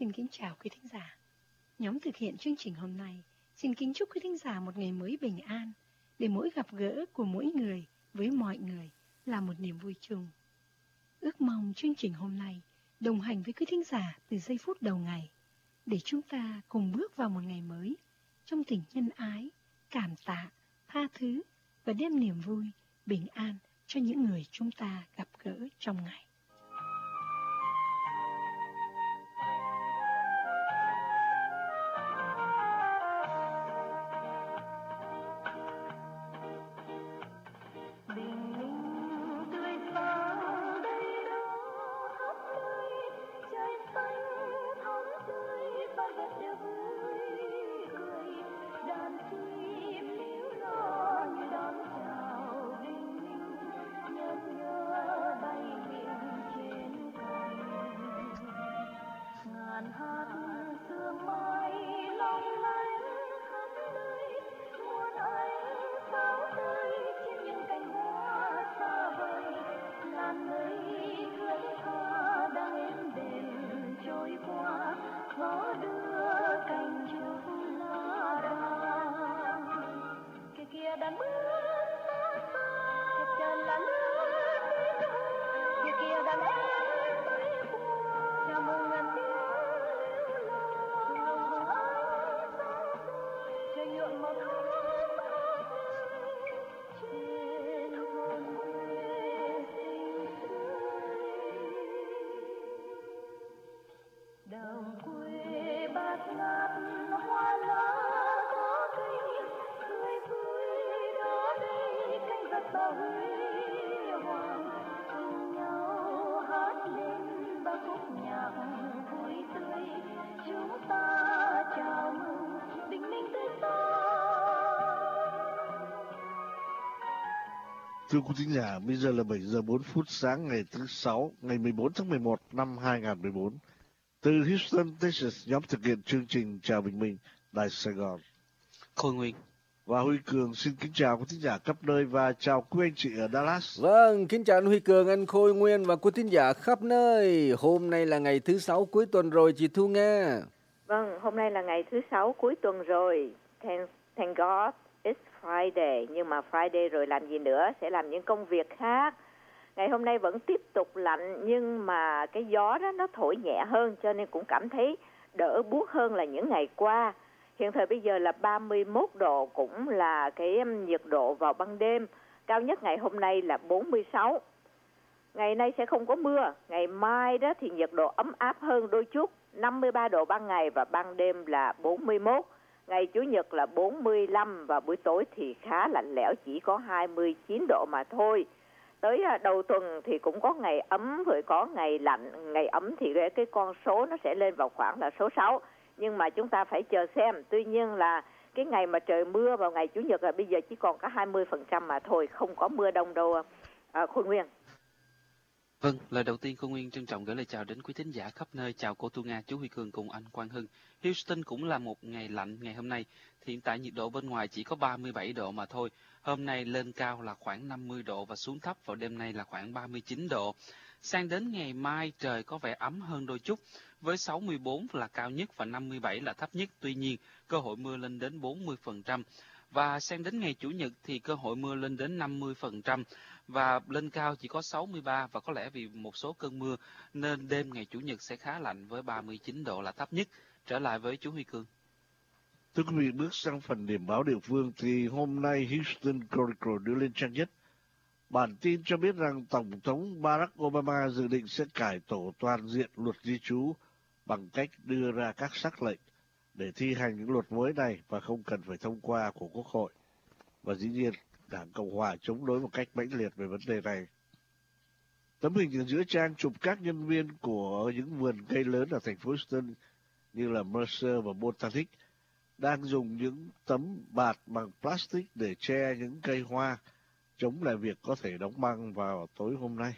xin kính chào quý thính giả. Nhóm thực hiện chương trình hôm nay xin kính chúc quý thính giả một ngày mới bình an, để mỗi gặp gỡ của mỗi người với mọi người là một niềm vui chung. Ước mong chương trình hôm nay đồng hành với quý thính giả từ giây phút đầu ngày, để chúng ta cùng bước vào một ngày mới trong tình nhân ái, cảm tạ, tha thứ và đem niềm vui, bình an cho những người chúng ta gặp gỡ trong ngày. Thưa quý thính giả, bây giờ là 7 giờ 4 phút sáng ngày thứ Sáu, ngày 14 tháng 11 năm 2014. Từ Houston, Texas, nhóm thực hiện chương trình Chào Bình Minh, Đài Sài Gòn. Khôi Nguyên và Huy Cường xin kính chào quý thính giả khắp nơi và chào quý anh chị ở Dallas. Vâng, kính chào anh Huy Cường, anh Khôi Nguyên và quý thính giả khắp nơi. Hôm nay là ngày thứ Sáu cuối tuần rồi chị Thu Nga. Vâng, hôm nay là ngày thứ Sáu cuối tuần rồi. Thank God it's Friday. Nhưng mà Friday rồi làm gì nữa? Sẽ làm những công việc khác. Ngày hôm nay vẫn tiếp tục lạnh, nhưng mà cái gió đó nó thổi nhẹ hơn, cho nên cũng cảm thấy đỡ buốt hơn là những ngày qua. Hiện thời bây giờ là 31 độ, cũng là cái nhiệt độ vào ban đêm. Cao nhất ngày hôm nay là 46. Ngày nay sẽ không có mưa. Ngày mai đó thì nhiệt độ ấm áp hơn đôi chút, 53 độ ban ngày và ban đêm là 41. Ngày Chủ nhật là 45 và buổi tối thì khá lạnh lẽo, chỉ có 29 độ mà thôi. Tới đầu tuần thì cũng có ngày ấm rồi có ngày lạnh. Ngày ấm thì cái con số nó sẽ lên vào khoảng là số 6. Nhưng mà chúng ta phải chờ xem. Tuy nhiên là cái ngày mà trời mưa vào ngày Chủ nhật là bây giờ chỉ còn có 20% mà thôi. Không có mưa đông đâu, Khôi Nguyên. Vâng, lời đầu tiên Khôi Nguyên trân trọng gửi lời chào đến quý thính giả khắp nơi. Chào cô Tu Nga, chú Huy Cường cùng anh Quang Hưng. Houston cũng là một ngày lạnh ngày hôm nay. Hiện tại nhiệt độ bên ngoài chỉ có 37 độ mà thôi. Hôm nay lên cao là khoảng 50 độ và xuống thấp vào đêm nay là khoảng 39 độ. Sang đến ngày mai trời có vẻ ấm hơn đôi chút, với 64 là cao nhất và 57 là thấp nhất. Tuy nhiên, cơ hội mưa lên đến 40%. Và sang đến ngày Chủ nhật thì cơ hội mưa lên đến 50% và lên cao chỉ có 63, và có lẽ vì một số cơn mưa nên đêm ngày Chủ nhật sẽ khá lạnh với 39 độ là thấp nhất. Trở lại với chú Huy Cường. Thưa quý vị, bước sang phần điểm báo địa phương thì hôm nay Houston Chronicle đưa lên trang nhất. Bản tin cho biết rằng Tổng thống Barack Obama dự định sẽ cải tổ toàn diện luật di trú bằng cách đưa ra các sắc lệnh để thi hành những luật mới này và không cần phải thông qua của Quốc hội. Và dĩ nhiên, Đảng Cộng hòa chống đối một cách mãnh liệt về vấn đề này. Tấm hình ở giữa trang chụp các nhân viên của những vườn cây lớn ở thành phố Houston như là Mercer và Botanic đang dùng những tấm bạt bằng plastic để che những cây hoa, chống lại việc có thể đóng băng vào tối hôm nay.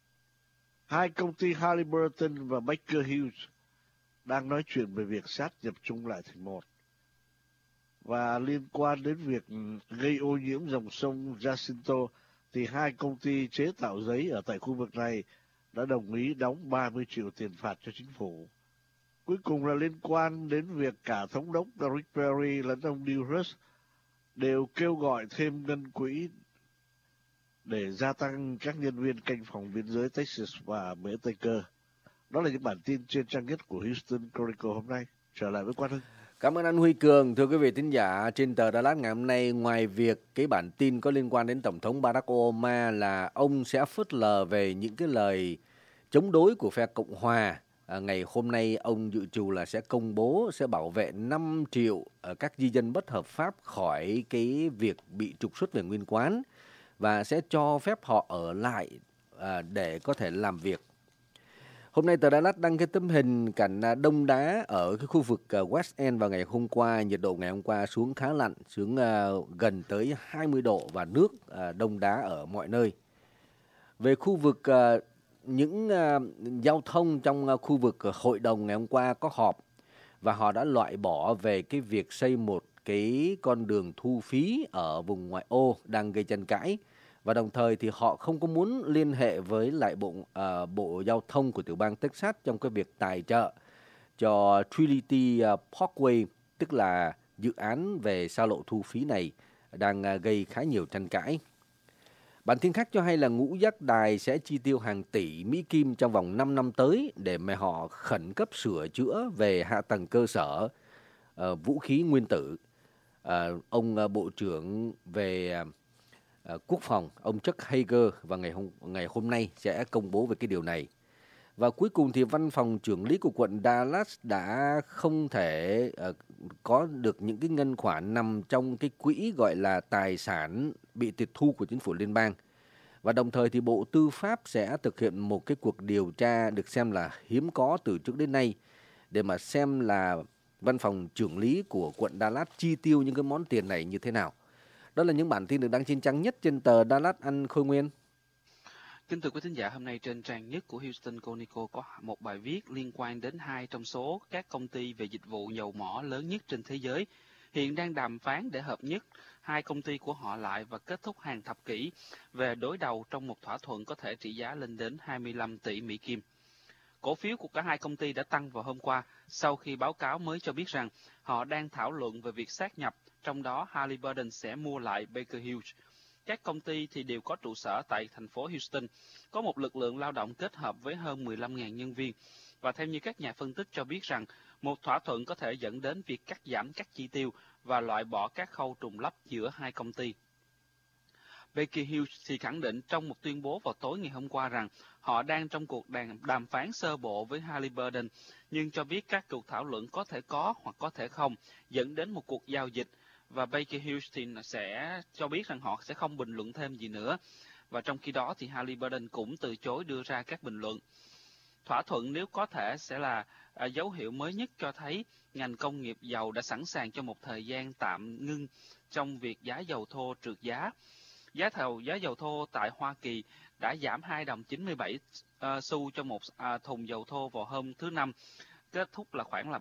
Hai công ty Halliburton và Baker Hughes đang nói chuyện về việc sát nhập chung lại thành một. Và liên quan đến việc gây ô nhiễm dòng sông Jacinto, thì hai công ty chế tạo giấy ở tại khu vực này đã đồng ý đóng 30 triệu tiền phạt cho chính phủ. cuối cùng là liên quan đến việc cả Thống đốc Rick Perry lẫn ông Neil Rush đều kêu gọi thêm ngân quỹ để gia tăng các nhân viên canh phòng biên giới Texas và Mễ Tây Cơ. Đó là những bản tin trên trang nhất của Houston Chronicle hôm nay. Trở lại với Quang Hưng. Cảm ơn anh Huy Cường. Thưa quý vị thính giả, trên tờ Dallas ngày hôm nay, ngoài việc cái bản tin có liên quan đến Tổng thống Barack Obama là ông sẽ phớt lờ về những cái lời chống đối của phe Cộng hòa, ngày hôm nay ông dự trù là sẽ công bố sẽ bảo vệ 5 triệu các di dân bất hợp pháp khỏi cái việc bị trục xuất về nguyên quán và sẽ cho phép họ ở lại để có thể làm việc. Hôm nay tờ Dallas đăng cái tấm hình cảnh đông đá ở cái khu vực West End vào ngày hôm qua. Nhiệt độ ngày hôm qua xuống khá lạnh, xuống gần tới 20 độ và nước đông đá ở mọi nơi. Về khu vực những giao thông trong khu vực hội đồng ngày hôm qua có họp và họ đã loại bỏ về cái việc xây một cái con đường thu phí ở vùng ngoại ô đang gây tranh cãi. Và đồng thời thì họ không có muốn liên hệ với lại Bộ Giao thông của tiểu bang Texas trong cái việc tài trợ cho Trinity Parkway, tức là dự án về xa lộ thu phí này đang gây khá nhiều tranh cãi. Bản tin khác cho hay là ngũ giác đài sẽ chi tiêu hàng tỷ Mỹ Kim trong vòng 5 năm tới để mà họ khẩn cấp sửa chữa về hạ tầng cơ sở vũ khí nguyên tử. Ông Bộ trưởng về Quốc phòng, ông Chuck Hager vào ngày hôm nay sẽ công bố về cái điều này. Và cuối cùng thì văn phòng trưởng lý của quận Dallas đã không thể có được những cái ngân khoản nằm trong cái quỹ gọi là tài sản bị tịch thu của chính phủ liên bang. Và đồng thời thì Bộ Tư pháp sẽ thực hiện một cái cuộc điều tra được xem là hiếm có từ trước đến nay để mà xem là văn phòng trưởng lý của quận Dallas chi tiêu những cái món tiền này như thế nào. Đó là những bản tin được đăng trên trang nhất trên tờ Dallas, anh Khôi Nguyên. Kính thưa quý thính giả, hôm nay trên trang nhất của Houston Chronicle có một bài viết liên quan đến 2 trong số các công ty về dịch vụ dầu mỏ lớn nhất trên thế giới. Hiện đang đàm phán để hợp nhất 2 công ty của họ lại và kết thúc hàng thập kỷ về đối đầu trong một thỏa thuận có thể trị giá lên đến 25 tỷ Mỹ Kim. Cổ phiếu của cả 2 công ty đã tăng vào hôm qua sau khi báo cáo mới cho biết rằng họ đang thảo luận về việc sát nhập, trong đó Halliburton sẽ mua lại Baker Hughes. Các công ty thì đều có trụ sở tại thành phố Houston, có một lực lượng lao động kết hợp với hơn 15.000 nhân viên. Và theo như các nhà phân tích cho biết rằng, một thỏa thuận có thể dẫn đến việc cắt giảm các chi tiêu và loại bỏ các khâu trùng lắp giữa 2 công ty. Baker Hughes thì khẳng định trong một tuyên bố vào tối ngày hôm qua rằng họ đang trong cuộc đàm phán sơ bộ với Halliburton, nhưng cho biết các cuộc thảo luận có thể có hoặc có thể không, dẫn đến một cuộc giao dịch. Và Baker Hughes thì sẽ cho biết rằng họ sẽ không bình luận thêm gì nữa. Và trong khi đó thì Halliburton cũng từ chối đưa ra các bình luận. Thỏa thuận nếu có thể sẽ là dấu hiệu mới nhất cho thấy ngành công nghiệp dầu đã sẵn sàng cho một thời gian tạm ngưng trong việc giá dầu thô trượt giá. Giá dầu thô tại Hoa Kỳ đã giảm 2 đồng 97 xu cho một thùng dầu thô vào hôm thứ Năm, kết thúc là khoảng là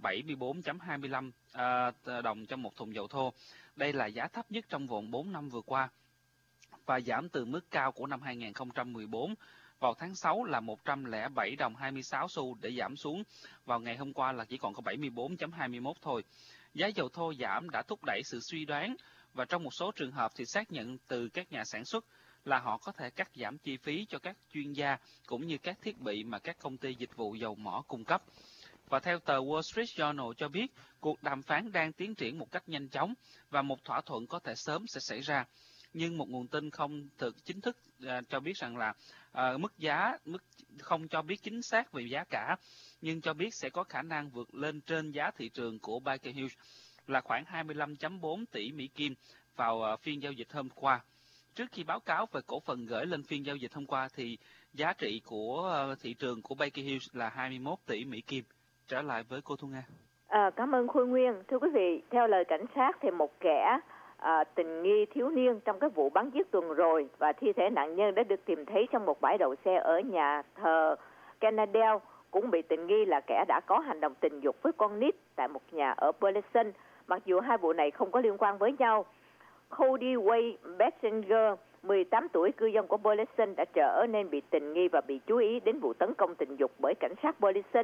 74.25 đồng cho một thùng dầu thô. Đây là giá thấp nhất trong vòng 4 năm vừa qua và giảm từ mức cao của năm 2014. Vào tháng 6 là 107 đồng 26 xu để giảm xuống vào ngày hôm qua là chỉ còn có 74.21 thôi. Giá dầu thô giảm đã thúc đẩy sự suy đoán và trong một số trường hợp thì xác nhận từ các nhà sản xuất là họ có thể cắt giảm chi phí cho các chuyên gia cũng như các thiết bị mà các công ty dịch vụ dầu mỏ cung cấp. Và theo tờ Wall Street Journal cho biết, cuộc đàm phán đang tiến triển một cách nhanh chóng và một thỏa thuận có thể sớm sẽ xảy ra. Nhưng một nguồn tin không chính thức cho biết rằng là mức không cho biết chính xác về giá cả, nhưng cho biết sẽ có khả năng vượt lên trên giá thị trường của Baker Hughes là khoảng 25.4 tỷ Mỹ Kim vào phiên giao dịch hôm qua. Trước khi báo cáo về cổ phần gửi lên phiên giao dịch hôm qua thì giá trị của thị trường của Baker Hughes là 21 tỷ Mỹ Kim. Trở lại với cô Thu Nga. Cảm ơn Khôi Nguyên. Thưa quý vị, theo lời cảnh sát thì một kẻ tình nghi thiếu niên trong cái vụ bắn giết tuần rồi và thi thể nạn nhân đã được tìm thấy trong một bãi đậu xe ở nhà thờ Kennedale, cũng bị tình nghi là kẻ đã có hành động tình dục với con nít tại một nhà ở Burleson, mặc dù 2 vụ này không có liên quan với nhau. Cody Wade Bettinger, 18 tuổi, cư dân của Burleson đã trở nên bị tình nghi và bị chú ý đến vụ tấn công tình dục bởi cảnh sát Burleson.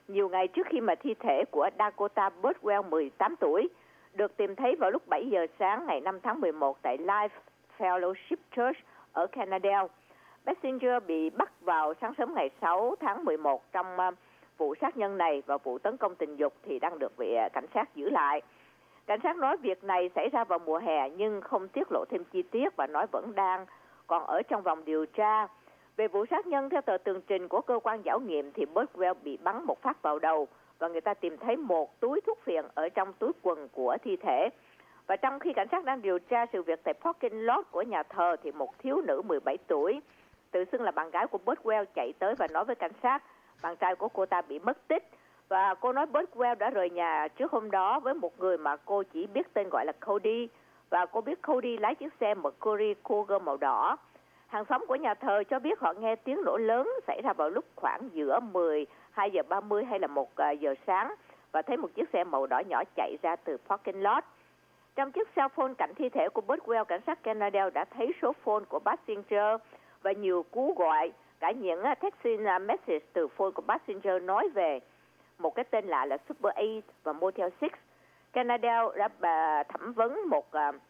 nhiều ngày trước khi mà thi thể của Dakota Birdwell 18 tuổi được tìm thấy vào lúc 7 giờ sáng ngày 5 tháng 11 tại Life Fellowship Church ở Cannondale. Bessinger bị bắt vào sáng sớm ngày 6 tháng 11 trong vụ sát nhân này, và vụ tấn công tình dục thì đang được cảnh sát giữ lại. Cảnh sát nói việc này xảy ra vào mùa hè nhưng không tiết lộ thêm chi tiết và nói vẫn còn ở trong vòng điều tra. Về vụ sát nhân, theo tờ tường trình của cơ quan khảo nghiệm thì Birdwell bị bắn một phát vào đầu và người ta tìm thấy một túi thuốc phiện ở trong túi quần của thi thể. Và trong khi cảnh sát đang điều tra sự việc tại parking lot của nhà thờ thì một thiếu nữ 17 tuổi tự xưng là bạn gái của Birdwell chạy tới và nói với cảnh sát bạn trai của cô ta bị mất tích. Và cô nói Birdwell đã rời nhà trước hôm đó với một người mà cô chỉ biết tên gọi là Cody. Và cô biết Cody lái chiếc xe Mercury Cougar màu đỏ. Hàng xóm của nhà thờ cho biết họ nghe tiếng nổ lớn xảy ra vào lúc khoảng giữa 12 giờ 30 hay là 1 giờ sáng và thấy một chiếc xe màu đỏ nhỏ chạy ra từ parking lot. Trong chiếc cell phone cạnh thi thể của Birdwell, cảnh sát Cannondale đã thấy số phone của Bessinger và nhiều cú gọi, cả những text message từ phone của Bessinger nói về một cái tên lạ là Super 8 và Motel 6. Cannondale đã thẩm vấn một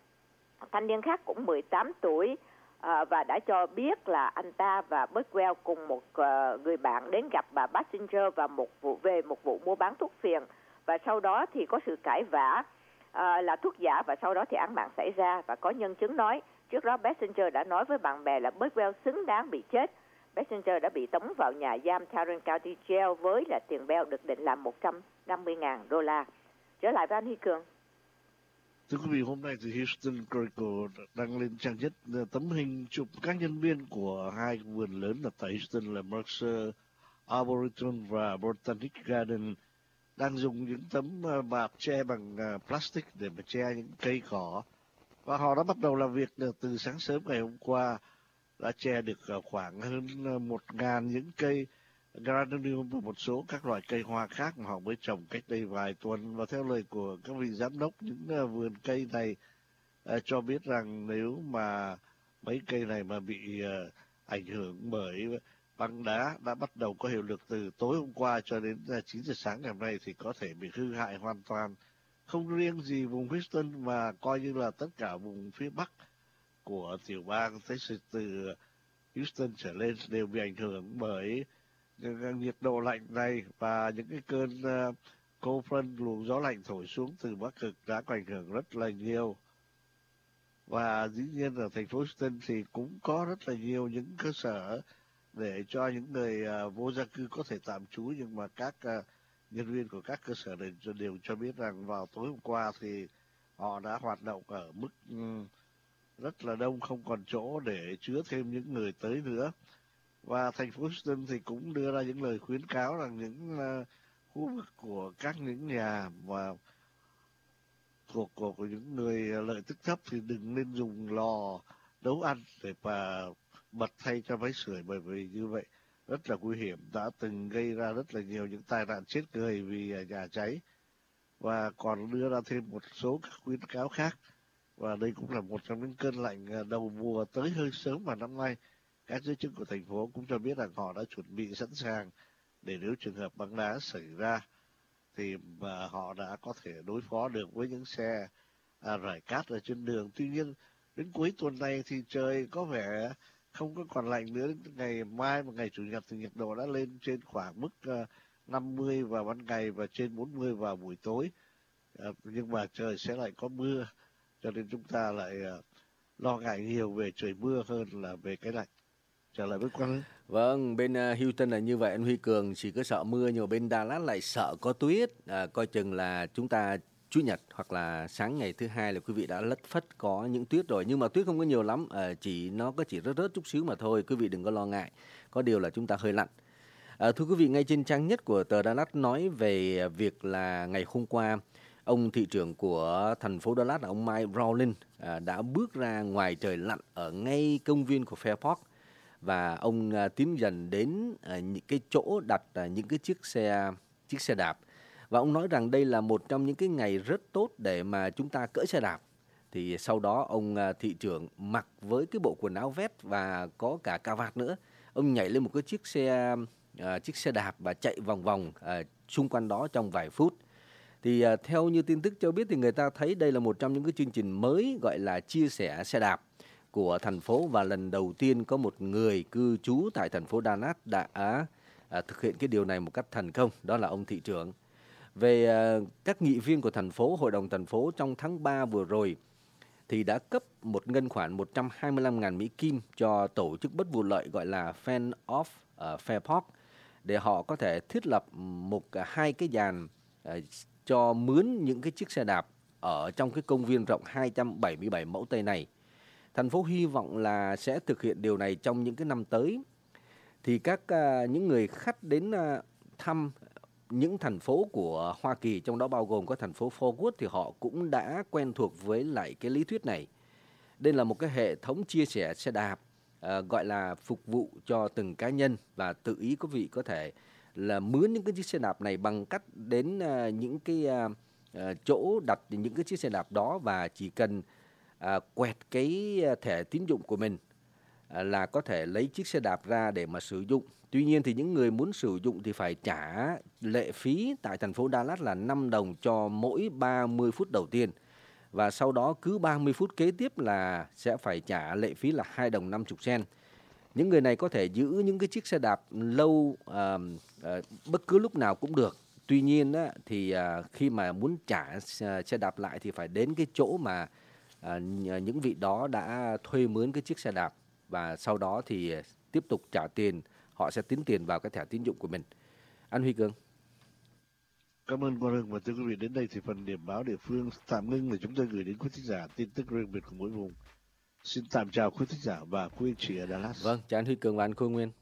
thanh niên khác cũng 18 tuổi và đã cho biết là anh ta và Birdwell cùng một người bạn đến gặp bà Bessinger và về một vụ mua bán thuốc phiện, và sau đó thì có sự cãi vã là thuốc giả, và sau đó thì án mạng xảy ra. Và có nhân chứng nói trước đó Bessinger đã nói với bạn bè là Birdwell xứng đáng bị chết. Bessinger đã bị tống vào nhà giam Tarrant County Jail với là tiền bail được định là $150,000. Trở lại với anh Huy Cường. Thưa quý vị, hôm nay thì Houston Chronicle đăng lên trang nhất tấm hình chụp các nhân viên của hai vườn lớn là tại Houston là Mercer Arboretum và Botanic Garden đang dùng những tấm bạt che bằng plastic để mà che những cây cỏ. Và họ đã bắt đầu làm việc từ sáng sớm ngày hôm qua, đã che được khoảng hơn 1.000 những cây Geranium và một số các loại cây hoa khác mà họ mới trồng cách đây vài tuần. Và theo lời của các vị giám đốc, những vườn cây này cho biết rằng nếu mà mấy cây này mà bị ảnh hưởng bởi băng đá đã bắt đầu có hiệu lực từ tối hôm qua cho đến 9 giờ sáng ngày hôm nay thì có thể bị hư hại hoàn toàn. Không riêng gì vùng Houston mà coi như là tất cả vùng phía Bắc của tiểu bang Texas từ Houston trở lên đều bị ảnh hưởng bởi nhiệt độ lạnh này, và những cái cơn cold front, luồng gió lạnh thổi xuống từ Bắc Cực đã có ảnh hưởng rất là nhiều. Và dĩ nhiên ở thành phố Houston thì cũng có rất là nhiều những cơ sở để cho những người vô gia cư có thể tạm trú, nhưng mà các nhân viên của các cơ sở này đều cho biết rằng vào tối hôm qua thì họ đã hoạt động ở mức rất là đông, không còn chỗ để chứa thêm những người tới nữa. Và thành phố Houston thì cũng đưa ra những lời khuyến cáo rằng những khu vực của các những nhà và của những người lợi tức thấp thì đừng nên dùng lò nấu ăn để mà bật thay cho máy sưởi, bởi vì như vậy rất là nguy hiểm, đã từng gây ra rất là nhiều những tai nạn chết người vì nhà cháy. Và còn đưa ra thêm một số các khuyến cáo khác, và đây cũng là một trong những cơn lạnh đầu mùa tới hơi sớm vào năm nay. Các giới chức của thành phố cũng cho biết rằng họ đã chuẩn bị sẵn sàng để nếu trường hợp băng đá xảy ra thì mà họ đã có thể đối phó được với những xe rải cát ở trên đường. Tuy nhiên đến cuối tuần này thì trời có vẻ không có còn lạnh nữa. Đến ngày mai và ngày chủ nhật thì nhiệt độ đã lên trên khoảng mức 50 vào ban ngày và trên 40 vào buổi tối. Nhưng mà trời sẽ lại có mưa, cho nên chúng ta lại lo ngại nhiều về trời mưa hơn là về cái lạnh. Trở lại với Quang. Vâng, bên Houston là như vậy anh Huy Cường, chỉ có sợ mưa, nhưng mà bên Dallas lại sợ có tuyết. Coi chừng là chúng ta Chủ nhật hoặc là sáng ngày thứ hai là quý vị đã lất phất có những tuyết rồi, nhưng mà tuyết không có nhiều lắm, nó chỉ rớt chút xíu mà thôi, quý vị đừng có lo ngại. Có điều là chúng ta hơi lạnh. Thưa quý vị, ngay trên trang nhất của tờ Dallas nói về việc là ngày hôm qua ông thị trưởng của thành phố Dallas là ông Mike Rowling đã bước ra ngoài trời lạnh ở ngay công viên của Fair Park, và ông tiến dần đến những cái chỗ đặt những cái chiếc xe đạp, và ông nói rằng đây là một trong những cái ngày rất tốt để mà chúng ta cưỡi xe đạp. Thì sau đó ông thị trưởng mặc với cái bộ quần áo vest và có cả cà vạt nữa, ông nhảy lên một cái chiếc xe đạp và chạy vòng vòng xung quanh đó trong vài phút. Thì theo như tin tức cho biết thì người ta thấy đây là một trong những cái chương trình mới gọi là chia sẻ xe đạp của thành phố, và lần đầu tiên có một người cư trú tại thành phố Dallas đã thực hiện cái điều này một cách thành công, đó là ông thị trưởng. Về các nghị viên của thành phố, hội đồng thành phố trong tháng 3 vừa rồi thì đã cấp một ngân khoản 125.000 Mỹ Kim cho tổ chức bất vụ lợi gọi là Fan of Fair Park để họ có thể thiết lập hai cái dàn cho mướn những cái chiếc xe đạp ở trong cái công viên rộng 277 mẫu Tây này. Thành phố hy vọng là sẽ thực hiện điều này trong những cái năm tới. Thì những người khách đến thăm những thành phố của Hoa Kỳ, trong đó bao gồm có thành phố Fort Worth, thì họ cũng đã quen thuộc với lại cái lý thuyết này. Đây là một cái hệ thống chia sẻ xe đạp gọi là phục vụ cho từng cá nhân, và tự ý quý vị có thể là mướn những cái chiếc xe đạp này bằng cách đến những cái chỗ đặt những cái chiếc xe đạp đó, và chỉ cần quẹt cái thẻ tín dụng của mình là có thể lấy chiếc xe đạp ra để mà sử dụng. Tuy nhiên thì những người muốn sử dụng thì phải trả lệ phí tại thành phố Dallas là 5 đồng cho mỗi 30 phút đầu tiên. Và sau đó cứ 30 phút kế tiếp là sẽ phải trả lệ phí là 2 đồng 50 cent. Những người này có thể giữ những cái chiếc xe đạp lâu bất cứ lúc nào cũng được. Tuy nhiên thì khi mà muốn trả xe đạp lại thì phải đến cái chỗ mà những vị đó đã thuê mướn cái chiếc xe đạp, và sau đó thì tiếp tục trả tiền, họ sẽ tính tiền vào cái thẻ tín dụng của mình. Anh Huy Cường. Cảm ơn Quang Hưng, và thưa quý vị, đến đây thì phần điểm báo địa phương tạm ngưng để chúng tôi gửi đến quý thính giả tin tức riêng biệt của mỗi vùng. Xin tạm chào quý thính giả và quý anh chị ở Dallas. Vâng, chào anh Huy Cường và anh Khôi Nguyên.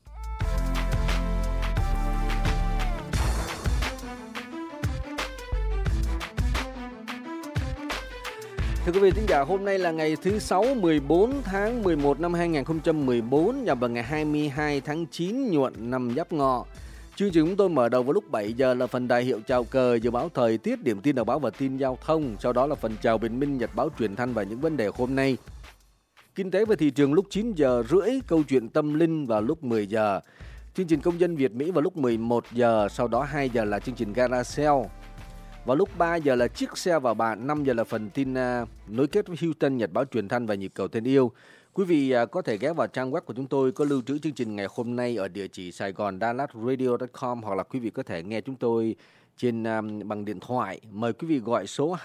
Thưa quý vị thính giả, hôm nay là ngày thứ 6 14 tháng 11 năm 2014, và vào ngày 22 tháng 9 nhuận năm Giáp Ngọ. Chương trình chúng tôi mở đầu vào lúc 7 giờ là phần đại hiệu chào cờ, dự báo thời tiết, điểm tin đầu báo và tin giao thông. Sau đó là phần chào bình minh, nhật báo truyền thanh và những vấn đề hôm nay. Kinh tế và thị trường lúc 9 giờ rưỡi, câu chuyện tâm linh vào lúc 10 giờ. Chương trình công dân Việt Mỹ vào lúc 11 giờ, sau đó 2 giờ là chương trình Garacel. Vào lúc 3 giờ là chiếc xe và bạn, 5 giờ là phần tin nối kết với Houston, nhật báo truyền thanh và nhịp cầu thân yêu. Quý vị có thể ghé vào trang web của chúng tôi có lưu trữ chương trình ngày hôm nay ở địa chỉ saigondallatradio.com, hoặc là quý vị có thể nghe chúng tôi trên bằng điện thoại. Mời quý vị gọi số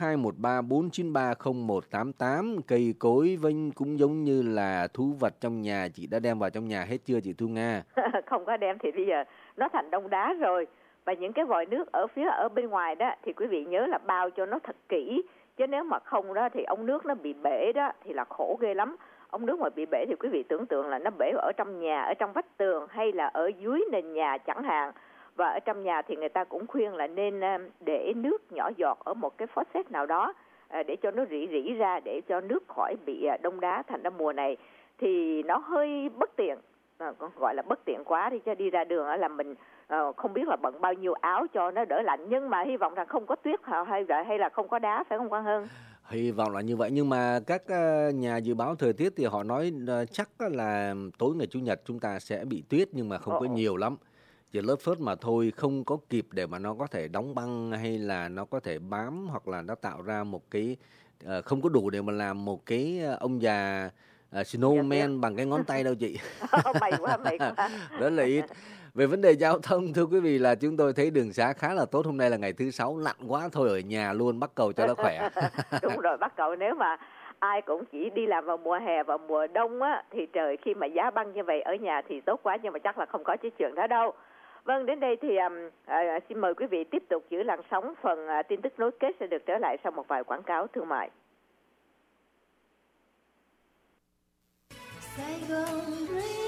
213-493-0188. Cây cối vinh cũng giống như là thú vật trong nhà, chị đã đem vào trong nhà hết chưa chị Thu Nga? Không có đem thì bây giờ nó thành đông đá rồi. Và những cái vòi nước ở bên ngoài đó thì quý vị nhớ là bao cho nó thật kỹ, chứ nếu mà không đó thì ống nước nó bị bể đó thì là khổ ghê lắm. Ống nước mà bị bể thì quý vị tưởng tượng là nó bể ở trong nhà, ở trong vách tường hay là ở dưới nền nhà chẳng hạn. Và ở trong nhà thì người ta cũng khuyên là nên để nước nhỏ giọt ở một cái faucet nào đó để cho nó rỉ ra, để cho nước khỏi bị đông đá. Thành ra mùa này thì nó hơi bất tiện, gọi là bất tiện quá đi, cho đi ra đường là mình không biết là bận bao nhiêu áo cho nó đỡ lạnh, nhưng mà hy vọng rằng không có tuyết hay là không có đá, phải không Quang Hưng? Hy vọng là như vậy, nhưng mà các nhà dự báo thời tiết thì họ nói chắc là tối ngày Chủ nhật chúng ta sẽ bị tuyết, nhưng mà không có nhiều lắm, chỉ lớp phớt mà thôi, không có kịp để mà nó có thể đóng băng hay là nó có thể bám, hoặc là nó tạo ra một cái không có đủ để mà làm một cái ông già snowman bằng cái ngón tay đâu chị. Mày quá. Rất là ít. Về vấn đề giao thông, thưa quý vị, là chúng tôi thấy đường xá khá là tốt. Hôm nay là ngày thứ 6, lạnh quá thôi ở nhà luôn, bắt cầu cho nó khỏe. Đúng rồi, bắt cầu. Nếu mà ai cũng chỉ đi làm vào mùa hè và mùa đông á, thì trời khi mà giá băng như vậy ở nhà thì tốt quá, nhưng mà chắc là không có cái chuyện đó đâu. Vâng, đến đây thì xin mời quý vị tiếp tục giữ làn sóng. Phần tin tức nối kết sẽ được trở lại sau một vài quảng cáo thương mại. Sài Gòn